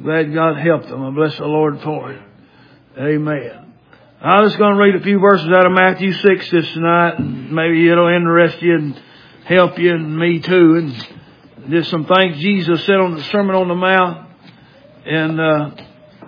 glad God helped them. I bless the Lord for it. Amen. I'm just going to read a few verses out of Matthew 6 this night, and maybe it'll interest you and help you and me too. And just some things Jesus said on the Sermon on the Mount. And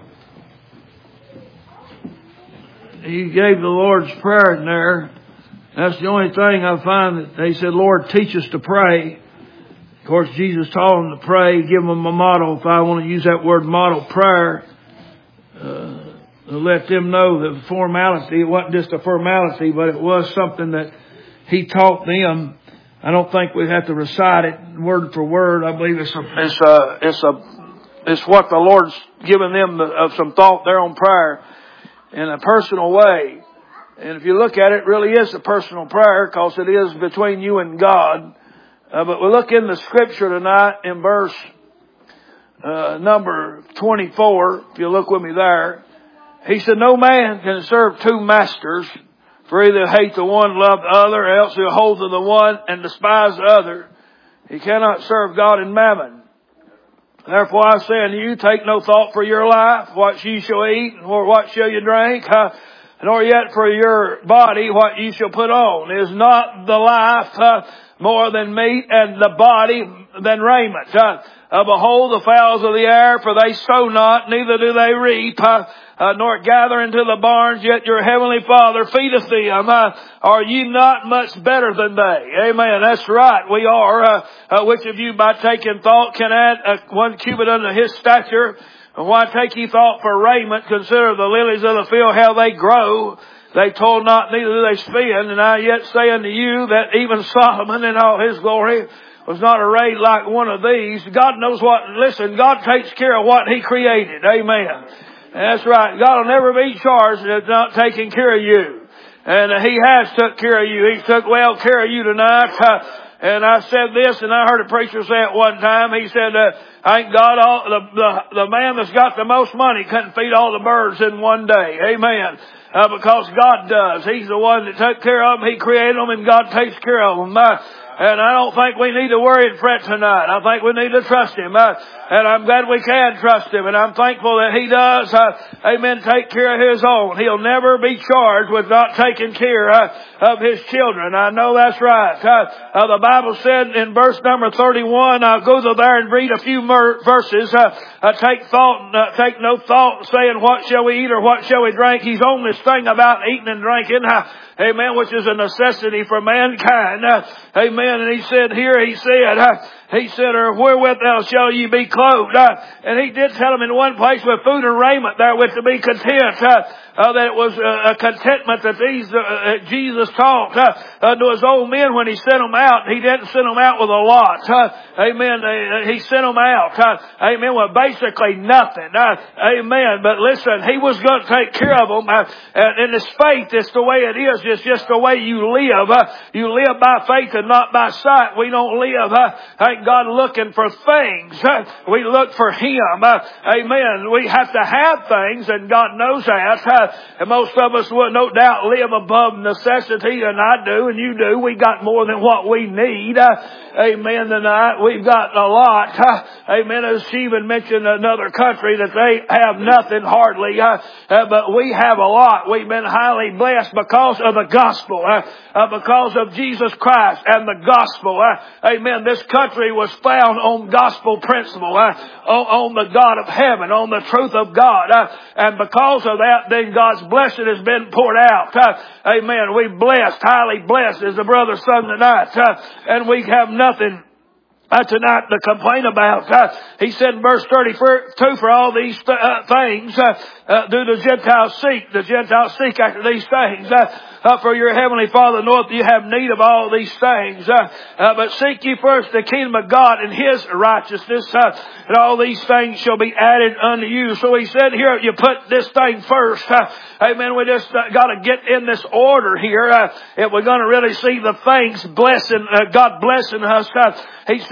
He gave the Lord's Prayer in there. That's the only thing I find that they said, Lord, teach us to pray. Of course, Jesus taught them to pray, give them a model, if I want to use that word, model prayer, to let them know the formality. It wasn't just a formality, but it was something that He taught them. I don't think we have to recite it word for word. I believe it's what the Lord's given them of some thought there on prayer in a personal way. And if you look at it, it really is a personal prayer because it is between you and God. But we look in the Scripture tonight in verse number 24. If you look with me there, He said, no man can serve two masters, for either hate the one, love the other, or else he'll hold to the one and despise the other. He cannot serve God and mammon. Therefore I say unto you, take no thought for your life, what ye shall eat, or what shall you drink, nor yet for your body what ye shall put on. Is not the life more than meat, and the body than raiment? Behold the fowls of the air, for they sow not, neither do they reap, nor gather into the barns, yet your heavenly Father feedeth them. Are ye not much better than they? Amen. That's right. We are. Which of you by taking thought can add 1 cubit unto his stature? And why take ye thought for raiment? Consider the lilies of the field, how they grow. They toil not, neither do they spin. And I yet say unto you that even Solomon in all his glory was not arrayed like one of these. God knows what, listen, God takes care of what He created. Amen. That's right. God will never be charged with not taking care of you. And He has took care of you. He took well care of you tonight. And I said this, and I heard a preacher say it one time. He said, thank God the man that's got the most money couldn't feed all the birds in one day. Amen. Because God does. He's the one that took care of them. He created them, and God takes care of them. And I don't think we need to worry and fret tonight. I think we need to trust Him. And I'm glad we can trust Him. And I'm thankful that He does, amen, take care of His own. He'll never be charged with not taking care of His children. I know that's right. The Bible said in verse number 31, I'll go there and read a few verses. Take no thought saying, what shall we eat or what shall we drink? He's on this thing about eating and drinking. Amen, which is a necessity for mankind. Amen. And He said, or wherewith shall ye be clothed? And He did tell them in one place with food and raiment therewith to be content. That it was a contentment that Jesus taught to His old men when He sent them out. He didn't send them out with a lot. Amen. He sent them out. Amen. With basically nothing. Amen. But listen, He was going to take care of them. And His faith, it's the way it is. It's just the way you live. You live by faith and not by sight. We don't live, thank God, looking for things. We look for Him. Amen. We have to have things, and God knows that. And most of us will no doubt live above necessity, and I do, and you do. We got more than what we need. Amen. Tonight we've got a lot. Amen. As Stephen mentioned, another country that they have nothing hardly, but we have a lot. We've been highly blessed because of the gospel, because of Jesus Christ and the gospel. Amen. This country was found on gospel principle, on the God of heaven, on the truth of God, and because of that, then God's blessing has been poured out. Amen. We blessed, highly blessed, as the brother sung tonight, and we have nothing tonight to complain about. He said in verse 32, for all these things do the Gentiles seek. The Gentiles seek after these things. For your heavenly Father knoweth you have need of all these things. But seek ye first the kingdom of God and His righteousness, and all these things shall be added unto you. So He said here, you put this thing first. Amen. We just got to get in this order here. If we're going to really see the things blessing, God blessing us. He said,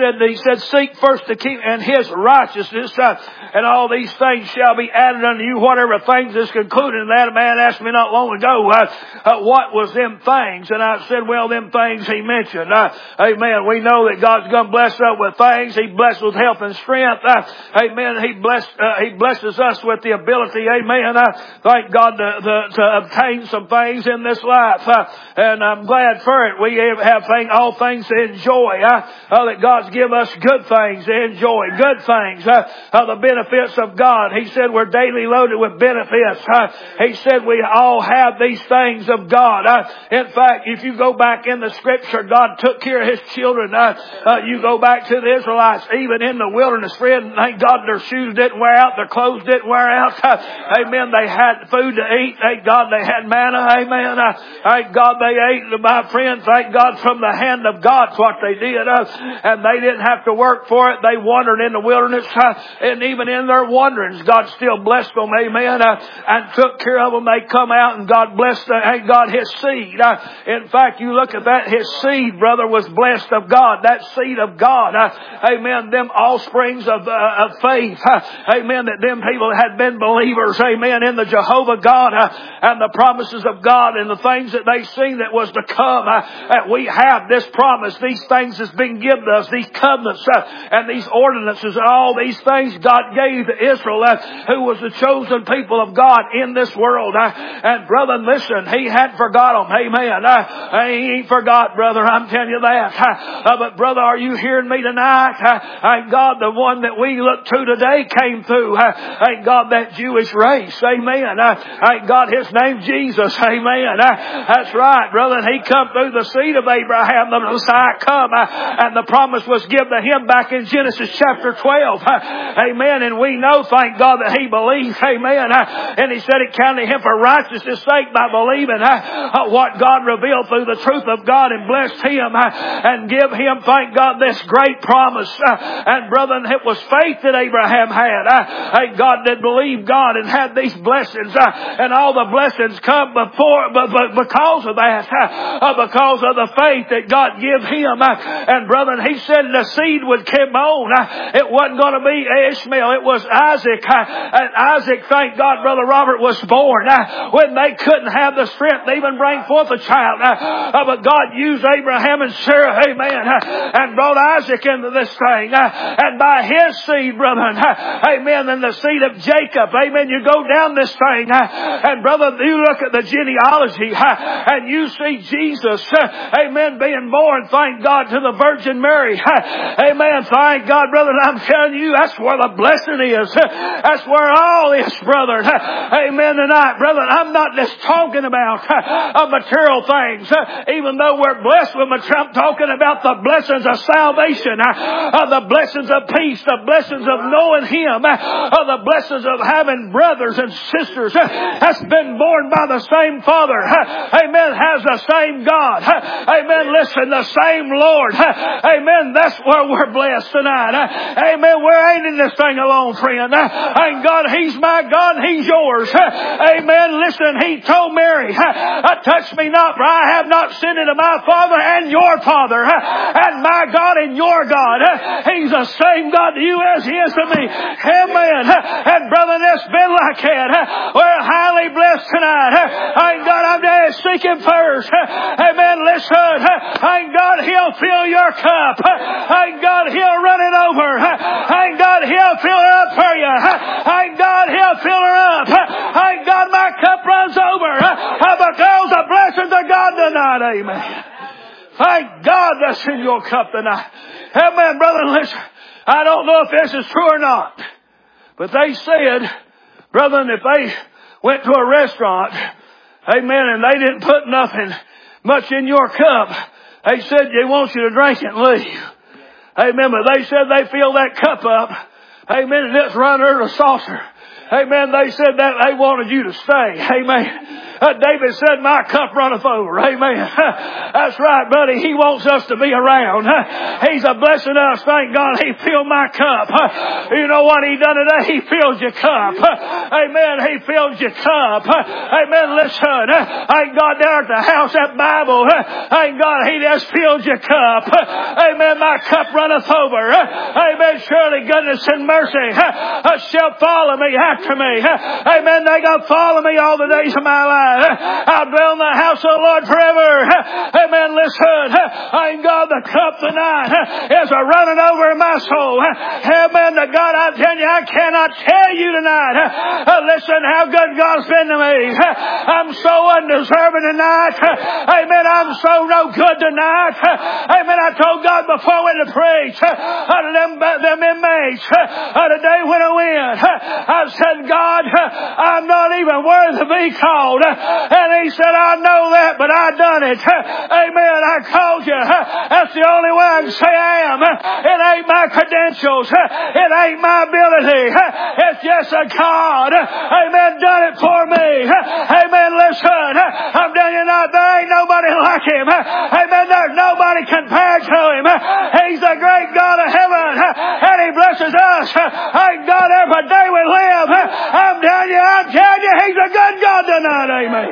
said, seek first the kingdom and His righteousness, and all these things shall be added unto you. Whatever things is concluded. And that man asked me not long ago, what was them things? And I said, well, them things he mentioned. Amen. We know that God's going to bless us with things. He blesses with health and strength. Amen. He blesses us with the ability, amen, thank God, to obtain some things in this life. And I'm glad for it. We have all things to enjoy. That God's give us good things to enjoy. Good things. The benefits of God. He said we're daily loaded with benefits. He said we all have these things of God. In fact, if you go back in the Scripture, God took care of His children. You go back to the Israelites, even in the wilderness, friend, thank God their shoes didn't wear out, their clothes didn't wear out. Amen. They had food to eat. Thank God they had manna. Amen. Thank God they ate, my friend. Thank God from the hand of God's what they did. And they didn't have to work for it. They wandered in the wilderness. And even in their wanderings, God still blessed them. Amen. And took care of them. They come out and God blessed, thank God, His seed. In fact, you look at that, His seed, brother, was blessed of God. That seed of God. Amen. Them offsprings of faith. Amen. That them people had been believers. Amen. In the Jehovah God and the promises of God and the things that they seen that was to come. That we have this promise. These things has been given us. These covenants and these ordinances and all these things God gave to Israel, who was the chosen people of God in this world. And brother, listen, He hadn't forgot them. Amen. He ain't forgot, brother. I'm telling you that. But brother, are you hearing me tonight? Thank God the one that we look to today came through. Thank God that Jewish race. Amen. Thank God His name Jesus. Amen. That's right, brother. And He come through the seed of Abraham. The Messiah come. And the promise was given to Him back in Genesis chapter 12. Amen. And we know, thank God, that He believed. Amen. And He said it counted Him for righteousness' sake by believing what God revealed through the truth of God and blessed him and give him, thank God, this great promise. And brother, it was faith that Abraham had. God did believe God and had these blessings. And all the blessings come because of that. Because of the faith that God gave him. And brother, He said the seed would come on. It wasn't going to be Ishmael. It was Isaac. And Isaac, thank God, Brother Robert, was born when they couldn't have the strength to even bring forth a child. But God used Abraham and Sarah, amen, and brought Isaac into this thing. And by his seed, brother, amen, and the seed of Jacob, amen, you go down this thing. And brother, you look at the genealogy and you see Jesus, amen, being born, thank God, to the Virgin Mary. Amen. Thank God, brother. I'm telling you, that's where the blessing is. That's where all is, brother. Amen tonight, brother. I'm not just talking about material things. Even though we're blessed with material, I'm talking about the blessings of salvation, the blessings of peace, the blessings of knowing Him, the blessings of having brothers and sisters that's been born by the same Father. Amen. Has the same God. Amen. Listen, the same Lord. Amen. That's where we're blessed tonight. Amen. We ain't in this thing alone, friend. Thank God He's my God and He's yours. Amen. Listen, He told Mary, touch me not, for I have not sinned unto my Father and your Father, and my God and your God. He's the same God to you as He is to me. Amen. And brother, it's been like that. We're highly blessed tonight. Thank God I'm just seeking first. Amen. Listen. Thank God He'll fill your cup. Thank God He'll run it over. Thank God He'll fill it up for you. Thank God He'll fill her up. Thank God my cup runs over. Because the blessings of God tonight. Amen. Thank God that's in your cup tonight. Amen, brother. Listen, I don't know if this is true or not, but they said, brother, if they went to a restaurant, amen, and they didn't put nothing much in your cup, they said they want you to drink it and leave. Amen. But they said they fill that cup up. Amen. And it's run under the saucer. Amen. They said that they wanted you to stay. Amen. David said, my cup runneth over. Amen. That's right, buddy. He wants us to be around. He's a blessing us. Thank God He filled my cup. You know what He done today? He filled your cup. Amen. He filled your cup. Amen. Listen. Thank God there at the house, that Bible. Thank God He just filled your cup. Amen. My cup runneth over. Amen. Surely goodness and mercy shall follow me after me. Amen. They gonna follow me all the days of my life. I'll dwell in the house of the Lord forever. Amen. Listen. Thank God the cup tonight is a running over in my soul. Amen. To God, I tell you, I cannot tell you tonight. Listen how good God's been to me. I'm so undeserving tonight. Amen. I'm so no good tonight. Amen. I told God before I went to preach to them inmates today when I went, I said, God, I'm not even worthy to be called. And He said, I know that, but I done it. Amen. I called you. That's the only way I can say I am. It ain't my credentials. It ain't my ability. It's just a God. Amen. Done it for me. Amen. Listen. I'm telling you now, there ain't nobody like Him. Amen. There's nobody compared to Him. He's the great God of heaven. And He blesses us. Thank God every day we live. I'm telling you, He's a good God tonight. Amen.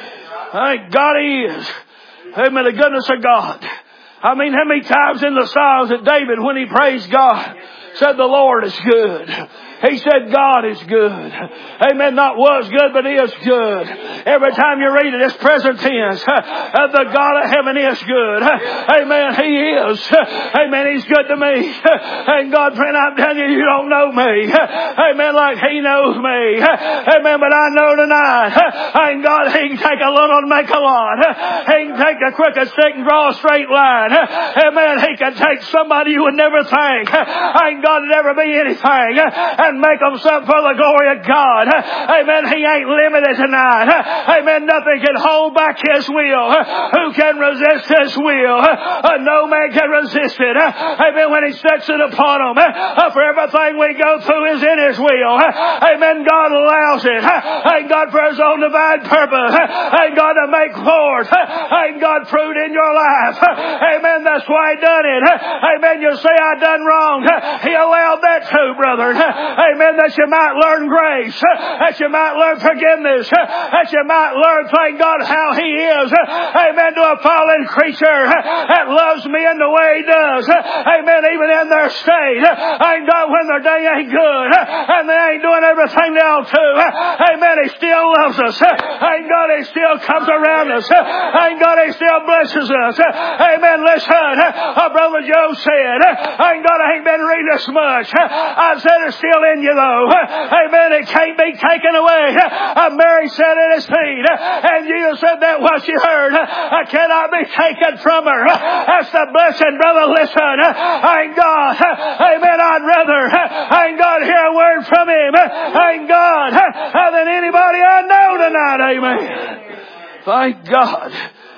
Thank God He is. Amen. The goodness of God. I mean, how many times in the Psalms that David, when he praised God, said the Lord is good. He said God is good. Amen. Not was good, but is good. Every time you read it, it's present tense. The God of heaven is good. Amen. He is. Amen. He's good to me. And God, friend, I'm telling you, you don't know me. Amen. Like He knows me. Amen. But I know tonight. Thank God He can take a little and make a lot. He can take a crooked stick and draw a straight line. Amen. He can take somebody you would never think. Thank God it'd never be anything. And make them something for the glory of God. Amen. He ain't limited tonight. Amen. Nothing can hold back His will. Who can resist His will? No man can resist it. Amen. When He sets it upon them. For everything we go through is in His will. Amen. God allows it. Thank God for His own divine purpose. Thank God to make forth. Thank God fruit in your life. Amen. That's why He done it. Amen. You say I done wrong. He allowed that too, brother. Amen. That you might learn grace. That you might learn forgiveness. That you might learn, thank God, how He is. Amen. To a fallen creature that loves me in the way He does. Amen. Even in their state. Thank God when their day ain't good. And they ain't doing everything they ought to. Amen. He still loves us. Thank God He still comes around us. Thank God He still blesses us. Amen. Listen. Brother Joe said, thank God I ain't been reading this much. I said it's still in you though. Amen. It can't be taken away. Mary sat at His feet. And Jesus said that what she heard cannot be taken from her. That's the blessing, brother. Listen. Thank God. Amen. I'd rather, thank God, hear a word from Him. Thank God. Than anybody I know tonight. Amen. Thank God.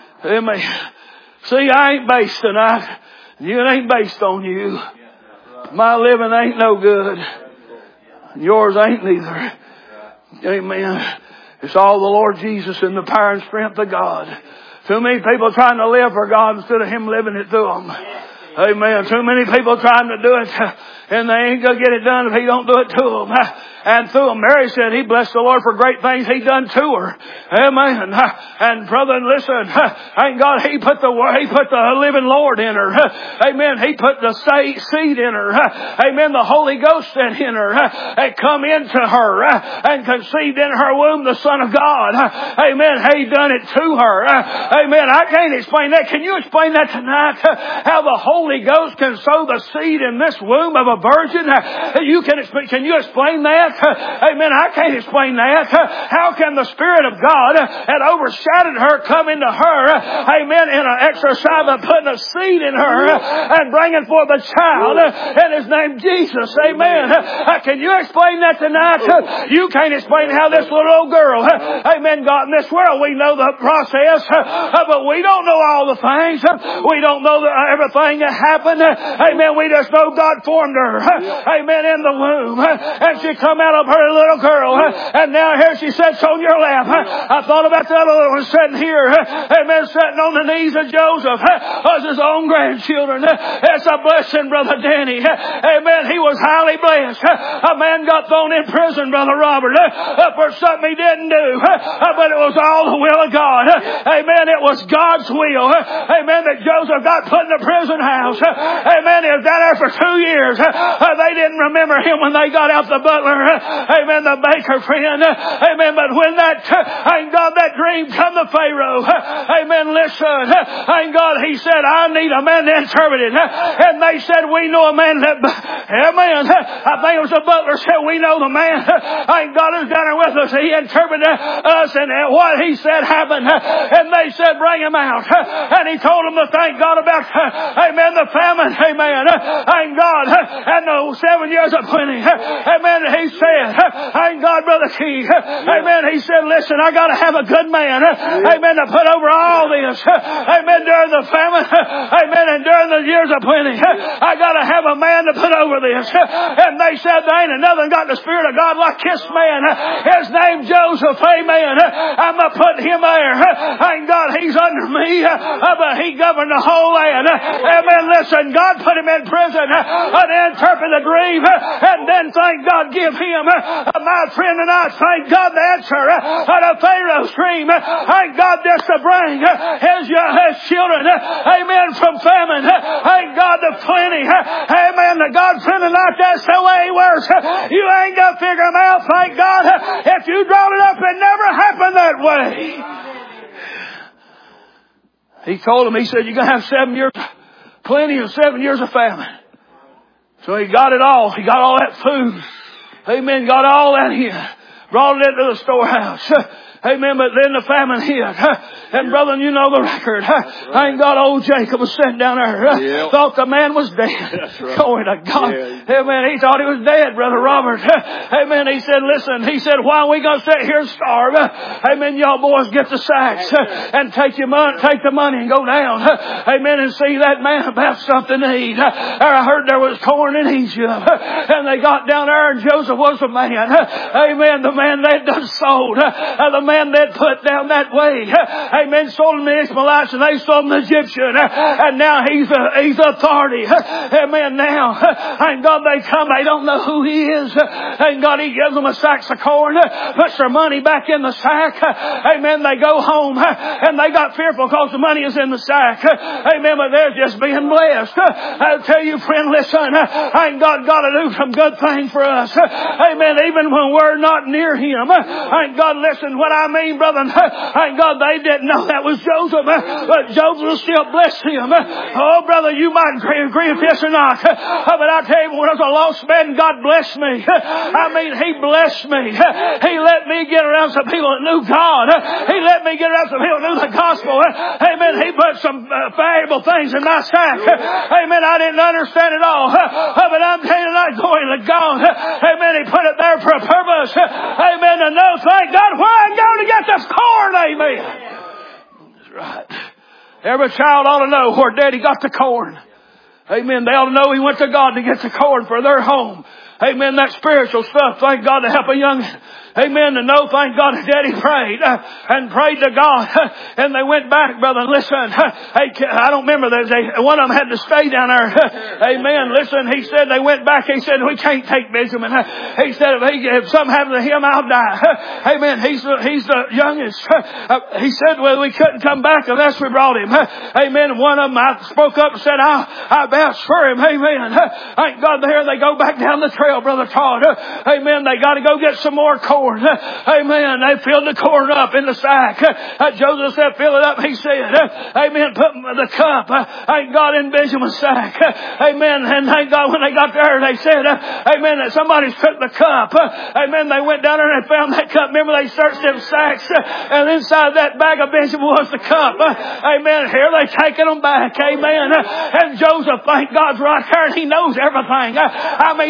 Amen. See, I ain't based tonight. You ain't based on you. My living ain't no good. Yours ain't neither. Amen. It's all the Lord Jesus and the power and strength of God. Too many people trying to live for God instead of Him living it through them. Amen. Too many people trying to do it, and they ain't going to get it done if He don't do it to them. And through them, Mary said, He blessed the Lord for great things He done to her. Amen. And brother, listen, thank God He put the living Lord in her. Amen. He put the seed in her. Amen. The Holy Ghost in her. It come into her and conceived in her womb the Son of God. Amen. He done it to her. Amen. I can't explain that. Can you explain that tonight? How the Holy Ghost can sow the seed in this womb of a virgin? Can you explain that? Amen. I can't explain that. How can the Spirit of God that overshadowed her come into her? Amen. In an exercise of putting a seed in her and bringing forth a child in His name Jesus. Amen. Can you explain that tonight? You can't explain how this little old girl, amen, got in this world. We know the process, but we don't know all the things. We don't know everything that happened? Amen. We just know God formed her. Amen. In the womb. And she come out of her little girl. And now here she sits on your lap. I thought about the other little one sitting here. Amen. Sitting on the knees of Joseph. As his own grandchildren. It's a blessing, Brother Danny. Amen. He was highly blessed. A man got thrown in prison, Brother Robert, for something he didn't do. But it was all the will of God. Amen. It was God's will. Amen. That Joseph got put in the prison house. Amen. He was down there for 2 years. They didn't remember him when they got out the butler. Amen. The baker friend. Amen. But when that, thank God, that dream come to Pharaoh. Amen. Listen. Thank God, he said, I need a man to interpret it. And they said, we know a man that, amen. I think it was the butler said, we know the man. Thank God is down there with us. He interpreted us and what he said happened. And they said, bring him out. And he told them to thank God about, amen, the famine. Amen. Thank God. And the 7 years of plenty. Amen. He said, thank God, Brother Key. Amen. He said, listen, I got to have a good man. Amen. To put over all this. Amen. During the famine. Amen. And during the years of plenty. I got to have a man to put over this. And they said, there ain't nothing got the Spirit of God like this man. His name Joseph. Amen. I'm going to put him there. Thank God he's under me. But he governed the whole land. Amen. Listen, God put him in prison and interpret the dream. And then, thank God, give him, my friend and I, thank God, the answer to Pharaoh's dream. Thank God this to bring his children, amen, from famine. Thank God to plenty. Amen. The God friend and I, that's the way he works. You ain't got to figure him out, thank God. If you draw it up, it never happened that way. He told him, he said, you're going to have 7 years plenty and 7 years of famine. So he got it all. He got all that food. Amen. Got all that in. Brought it into the storehouse. Amen. But then the famine hit. And brother, you know the record. Thank God old Jacob was sitting down there. Thought the man was dead. Right. Glory to God. Amen. He thought he was dead, Brother Robert. Amen. He said, listen, he said, why are we going to sit here and starve? Amen. Y'all boys get the sacks and take the money and go down. Amen. And see that man about something to eat. I heard there was corn in Egypt. And they got down there and Joseph was the man. Amen. The man that done sold. The man that put down that way. Amen. Sold him the Ishmaelites and they sold him the Egyptian. And now he's authority. Amen. Now, thank God they come. They don't know who he is. Thank God he gives them a sack of corn. Puts their money back in the sack. Amen. They go home. And they got fearful because the money is in the sack. Amen. But they're just being blessed. I tell you, friend, listen. Thank God got to do some good thing for us. Amen. Even when we're not near him. Thank God, listen what I mean, brother. Thank God they didn't know that was Joseph. But Joseph still blessed him. Oh, brother, you might agree with this or not. But I tell you, when I was a lost man, God blessed me. I mean, he blessed me. He let me get around some people that knew God. He let me get around some people that knew the gospel. Amen. He put some valuable things in my sack. Amen. I didn't understand it all. But I'm telling you, not going to God. Amen. He put it there for a purpose. Amen. To know, thank God, where I'm going to get this corn. Amen. That's right. Every child ought to know where Daddy got the corn. Amen. They ought to know he went to God to get the corn for their home. Amen. That spiritual stuff. Thank God to help a young. Amen. To know, thank God, Daddy prayed and prayed to God. And they went back, brother. Listen, I don't remember. One of them had to stay down there. Amen. Listen, he said they went back. He said, we can't take Benjamin. He said, if something happened to him, I'll die. Amen. He's the youngest. He said, well, we couldn't come back unless we brought him. Amen. One of them, I spoke up and said, I vouch for him. Amen. Thank God there they go back down the trail, Brother Todd. Amen. They got to go get some more corn. Amen. They filled the corn up in the sack. Joseph said, fill it up. He said, amen, put the cup, thank God, in Benjamin's sack. Amen. And thank God when they got there, they said, amen, that somebody took the cup. Amen. They went down there and they found that cup. Remember, they searched them sacks, and inside that bag of Benjamin was the cup. Amen. Here they taking them back. Amen. And Joseph, thank God's right there, and he knows everything. I mean, he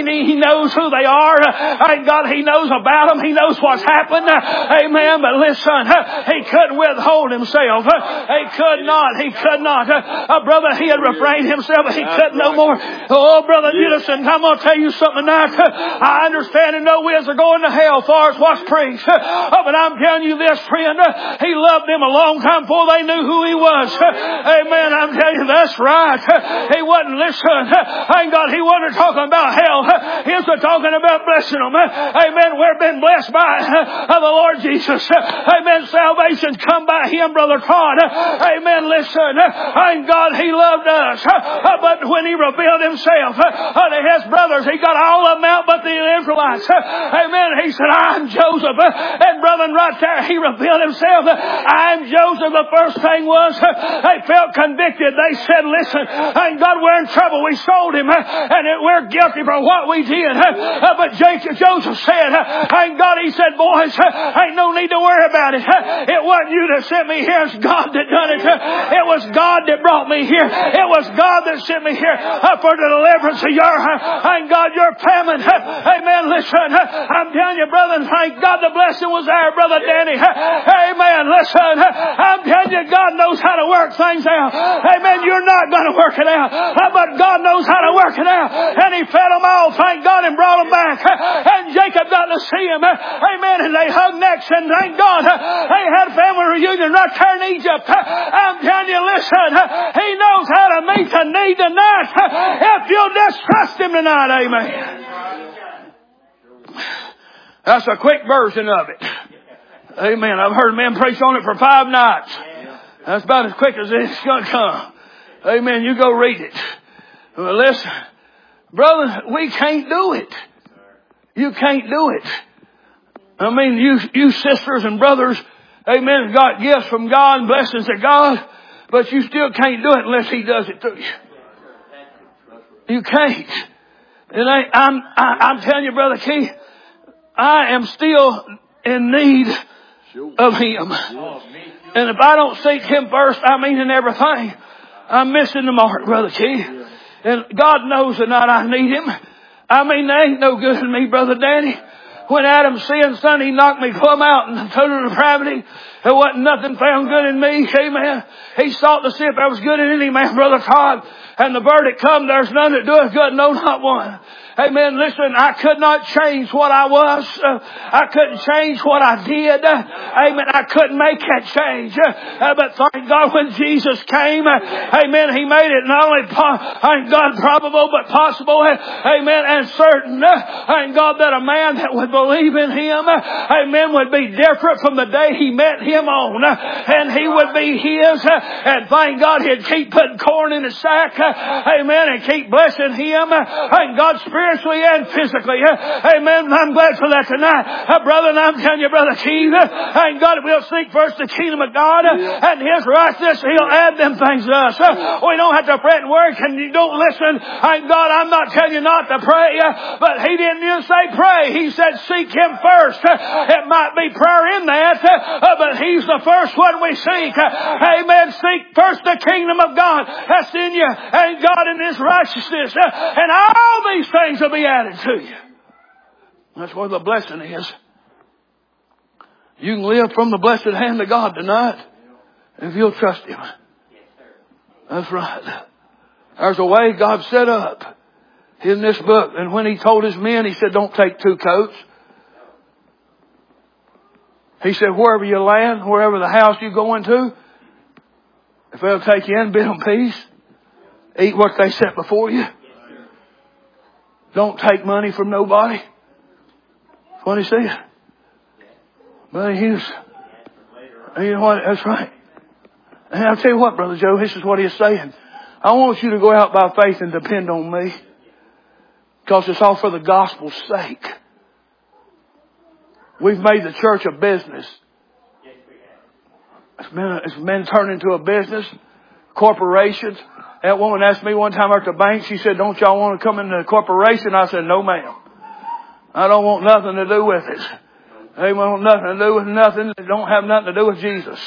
knows who they are. Thank God He knows about them. He knows what's happened. Amen. But listen, He couldn't withhold Himself. He could not. He could not. Brother, He had refrained Himself. He couldn't no more. Oh, Brother Unison, I'm going to tell you something tonight. I understand and know we are going to hell far as what's preached. But I'm telling you this, friend, He loved them a long time before they knew who He was. Amen. I'm telling you, that's right. He wasn't listening. Thank God He wasn't talking about hell. He was talking about blessing them. Amen. We've been blessed by the Lord Jesus. Amen. Salvation come by Him, Brother Todd. Amen. Listen. Thank God He loved us. But when He revealed Himself to His brothers, He got all of them out but the Israelites. Amen. He said, I'm Joseph. And brethren, right there, He revealed Himself. I'm Joseph. The first thing was they felt convicted. They said, listen, thank God we're in trouble. We sold him and we're guilty for what we did. But Joseph said, thank God, he said, boys, ain't no need to worry about it. It wasn't you that sent me here. It's God that done it. It was God that brought me here. It was God that sent me here for the deliverance of your, thank God, your famine. Amen. Listen, I'm telling you, brother, thank God the blessing was there, Brother Danny. Amen. Listen, I'm telling you, God knows how to work things out. Amen. You're not going to work it out. But God knows how to work it out. And He fed them all, thank God, and brought them back. And Jacob got to see him. Amen. And they hugged necks, and thank God they had family reunion right there in Egypt. I'm telling you, listen, He knows how to meet the need tonight. If you'll just trust Him tonight. Amen. That's a quick version of it. Amen. I've heard men preach on it for 5 nights. That's about as quick as it's going to come. Amen. You go read it. Well, listen, brother, we can't do it. You can't do it. I mean, you sisters and brothers, amen, got gifts from God and blessings of God, but you still can't do it unless He does it through you. You can't. I'm telling you, Brother Keith, I am still in need of Him. And if I don't seek Him first, I mean in everything, I'm missing the mark, Brother Keith. And God knows tonight I need Him. I mean, there ain't no good in me, Brother Danny. When Adam sinned, son, he knocked me plumb out in total depravity. There wasn't nothing found good in me. Amen. He sought to see if there was good in any man, Brother Todd. And the verdict come, there's none that doeth good, no, not one. Amen. Listen, I could not change what I was. I couldn't change what I did. Amen. I couldn't make that change. But thank God when Jesus came, amen, He made it not only, thank God, probable, but possible, amen, and certain. Thank God that a man that would believe in Him, amen, would be different from the day he met Him on. And he would be His. And thank God He'd keep putting corn in His sack, amen, and keep blessing Him. Thank God spiritually and physically. Amen. I'm glad for that tonight. Brother, and I'm telling you, Brother Keith, thank God if we'll seek first the kingdom of God and His righteousness, He'll add them things to us. We don't have to fret and worry. And you don't listen. Thank God, I'm not telling you not to pray, but He didn't even say pray. He said seek Him first. It might be prayer in that, but He's the first one we seek. Amen. Seek first the kingdom of God that's in you, and God in His righteousness, and all these things will be added to you. That's where the blessing is. You can live from the blessed hand of God tonight if you'll trust Him. That's right. There's a way God set up in this book. And when He told His men, He said, don't take 2 coats. He said, wherever you land, wherever the house you go into, if they'll take you in, bid them peace. Eat what they set before you. Don't take money from nobody. That's what He said. But you know what? That's right. And I'll tell you what, Brother Joe, this is what He's saying. I want you to go out by faith and depend on me. Because it's all for the gospel's sake. We've made the church a business. It's been turned into a business. Corporations. That woman asked me one time at the bank, she said, don't y'all want to come into a corporation? I said, no ma'am. I don't want nothing to do with it. They want nothing to do with nothing that don't have nothing to do with Jesus.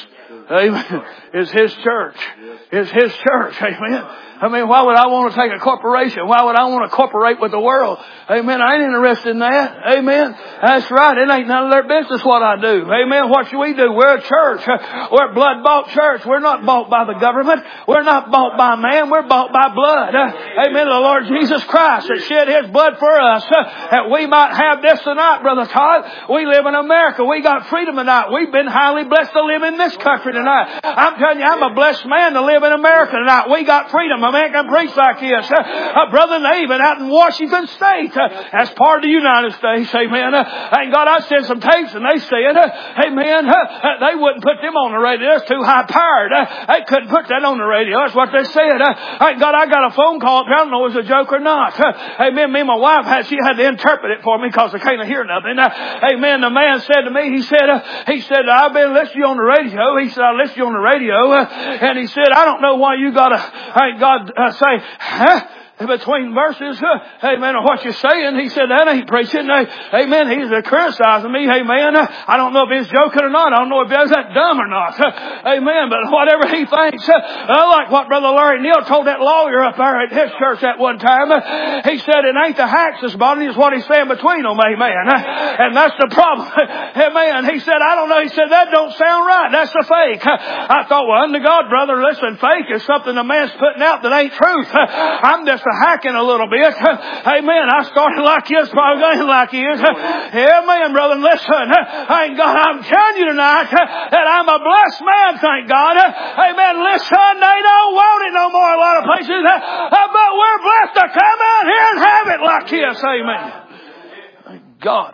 Amen. It's His church. It's His church. Amen. I mean, why would I want to take a corporation? Why would I want to cooperate with the world? Amen. I ain't interested in that. Amen. That's right. It ain't none of their business what I do. Amen. What should we do? We're a church. We're a blood-bought church. We're not bought by the government. We're not bought by man. We're bought by blood. Amen. The Lord Jesus Christ that shed His blood for us that we might have this tonight, Brother Todd. We live in America. We got freedom tonight. We've been highly blessed to live in this country tonight. I'm telling you, I'm a blessed man to live in America tonight. We got freedom. A man can preach like this. Brother Navin out in Washington State. That's part of the United States. Amen. Thank God I sent some tapes and they said, amen, they wouldn't put them on the radio. It's too high powered. They couldn't put that on the radio. That's what they said. Thank God I got a phone call. I don't know if it was a joke or not. Amen. Me and my wife she had to interpret it for me because I can't hear nothing. Amen. The man said to me, he said, I've been listening to you on the radio. He said, I listened to you on the radio. And he said, I don't know why you got to, thank God, say, between verses, amen, or what you're saying. He said, that ain't preaching. Amen. He's criticizing me. Amen. I don't know if he's joking or not. I don't know if he's that dumb or not. Amen. But whatever he thinks, I like what Brother Larry Neal told that lawyer up there at his church at one time. He said, it ain't the hacks that's bothering, it's what he's saying between them. Amen. And that's the problem. Amen. He said, I don't know. He said, that don't sound right. That's a fake. I thought, well, under God, brother, listen, fake is something a man's putting out that ain't truth. I'm just hacking a little bit. Amen. I started like this, probably going like this. Amen, brother. Listen, thank God, I'm telling you tonight that I'm a blessed man, thank God. Amen. Listen, they don't want it no more a lot of places, but we're blessed to come out here and have it like this. Amen. Thank God.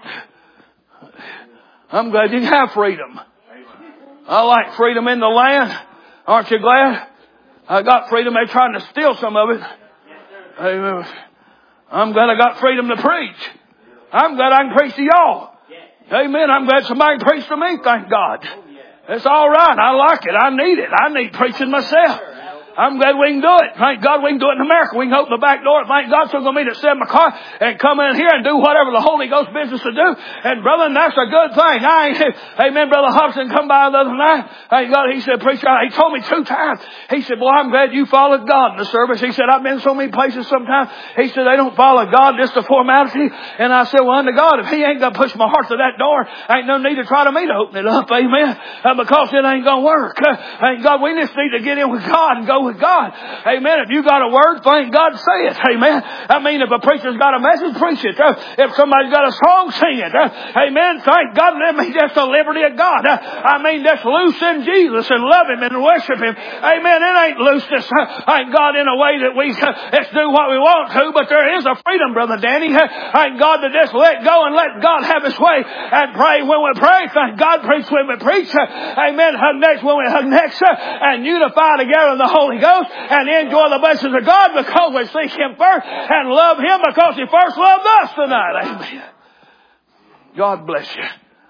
I'm glad you can have freedom. I like freedom in the land. Aren't you glad? I got freedom. They're trying to steal some of it. Amen. I'm glad I got freedom to preach. I'm glad I can preach to y'all. Amen. I'm glad somebody can preach to me. Thank God. It's all right. I like it. I need it. I need preaching myself. I'm glad we can do it. Thank God we can do it in America. We can open the back door. Thank God someone's going to meet at 7 o'clock and come in here and do whatever the Holy Ghost business to do. And brother, that's a good thing. Amen. Brother Hobson come by the other night. Thank God. He said, preacher, he told me 2 times. He said, boy, I'm glad you followed God in the service. He said, I've been so many places sometimes. He said, they don't follow God, just a formality. And I said, well, under God, if He ain't going to push my heart to that door, ain't no need to try to me to open it up. Amen. Because it ain't going to work. Thank God we just need to get in with God and go with God. Amen. If you got a word, thank God, say it. Amen. I mean, if a preacher's got a message, preach it. If somebody's got a song, sing it. Amen. Thank God. I mean, that's the liberty of God. I mean, that's loose in Jesus and love Him and worship Him. Amen. It ain't looseness, thank God, in a way that we let's do what we want to, but there is a freedom, Brother Danny. Thank God to just let go and let God have His way and pray when we pray. Thank God, preach when we preach. Amen. Hug next when we hug next, and unify together in the Holy Ghost. And enjoy the blessings of God because we seek Him first and love Him because He first loved us tonight. Amen. God bless you.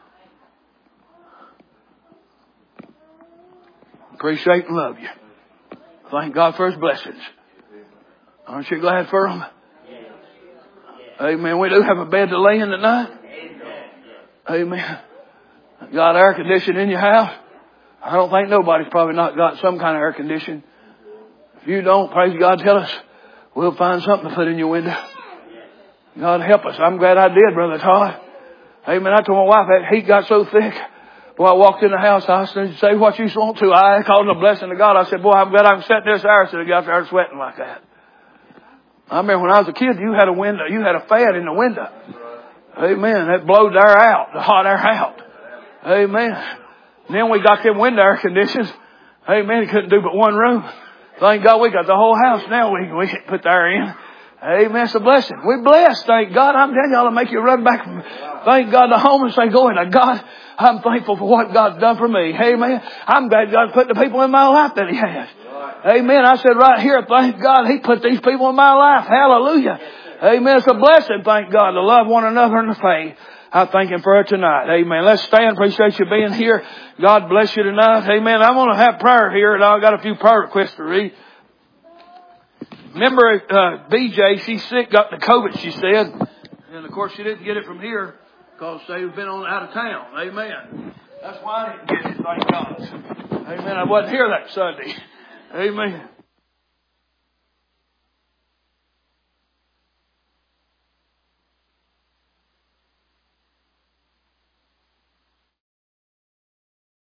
Appreciate and love you. Thank God for His blessings. Aren't you glad for them? Amen. We do have a bed to lay in tonight. Amen. Got air conditioning in your house? I don't think nobody's probably not got some kind of air conditioning. If you don't, praise God, tell us. We'll find something to put in your window. God help us. I'm glad I did, Brother Todd. Amen. I told my wife that heat got so thick. Boy, I walked in the house. I said, say what you want to. I called it a blessing of God. I said, boy, I'm glad I can sit in this hour instead of out there sweating like that. I remember when I was a kid, you had a window. You had a fan in the window. Amen. That blowed the air out, the hot air out. Amen. And then we got them window air conditions. Amen. It couldn't do but one room. Thank God we got the whole house now. We can put the air in. Amen. It's a blessing. We're blessed. Thank God. I'm telling y'all to make you run back. Thank God to home and say, glory to God. I'm thankful for what God's done for me. Amen. I'm glad God's put the people in my life that He has. Amen. I said right here, thank God He put these people in my life. Hallelujah. Amen. It's a blessing. Thank God to love one another in the faith. I thank Him for it tonight. Amen. Let's stand. Appreciate you being here. God bless you tonight. Amen. I'm going to have prayer here, and I've got a few prayer requests to read. Remember, BJ, she's sick, got the COVID, she said. And, of course, she didn't get it from here because they've been on out of town. Amen. That's why I didn't get it, thank God. Amen. I wasn't here that Sunday. Amen.